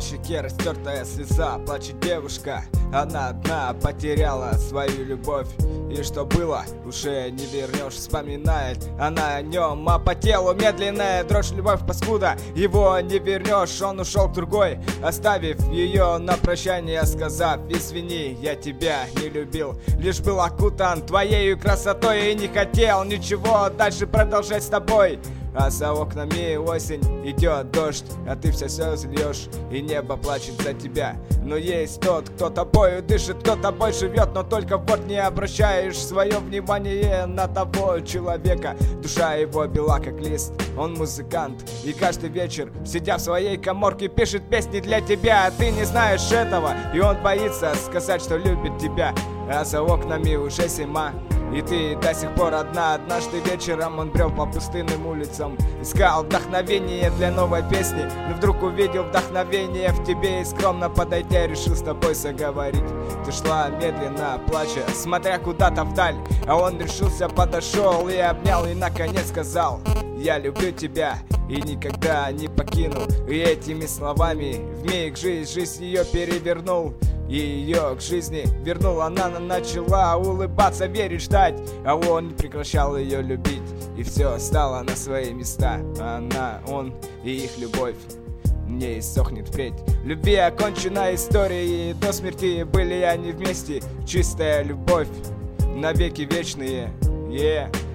щеке растертая слеза. Плачет девушка, она одна потеряла свою любовь. И что было, уже не вернешь. Вспоминает она о нем, а по телу медленная дрожь. Любовь паскуда, его не вернешь. Он ушел к другой, оставив ее на прощание, сказав: извини, я тебя не любил, лишь был окутан твоей красотой и не хотел ничего дальше продолжать с тобой. А за окнами осень, идет дождь, а ты все льешь, и небо плачет за тебя. Но есть тот, кто тобою дышит, кто тобой живет, но только вот не обращаешь свое внимание на того человека. Душа его бела как лист, он музыкант, и каждый вечер, сидя в своей каморке, пишет песни для тебя. А ты не знаешь этого, и он боится сказать, что любит тебя. А за окнами уже зима, и ты до сих пор одна. Однажды вечером он брел по пустынным улицам, искал вдохновение для новой песни, но вдруг увидел вдохновение в тебе и, скромно подойдя, решил с тобой заговорить. Ты шла медленно, плача, смотря куда-то вдаль, а он решился, подошел и обнял, и наконец сказал: я люблю тебя и никогда не покину. И этими словами вмиг жизнь ее перевернул. И ее к жизни вернул, она начала улыбаться, верить, ждать, а он не прекращал ее любить. И все стало на свои места, она, он и их любовь не иссохнет впредь. Любви окончена история, и до смерти были они вместе. Чистая любовь, навеки вечные, yeah.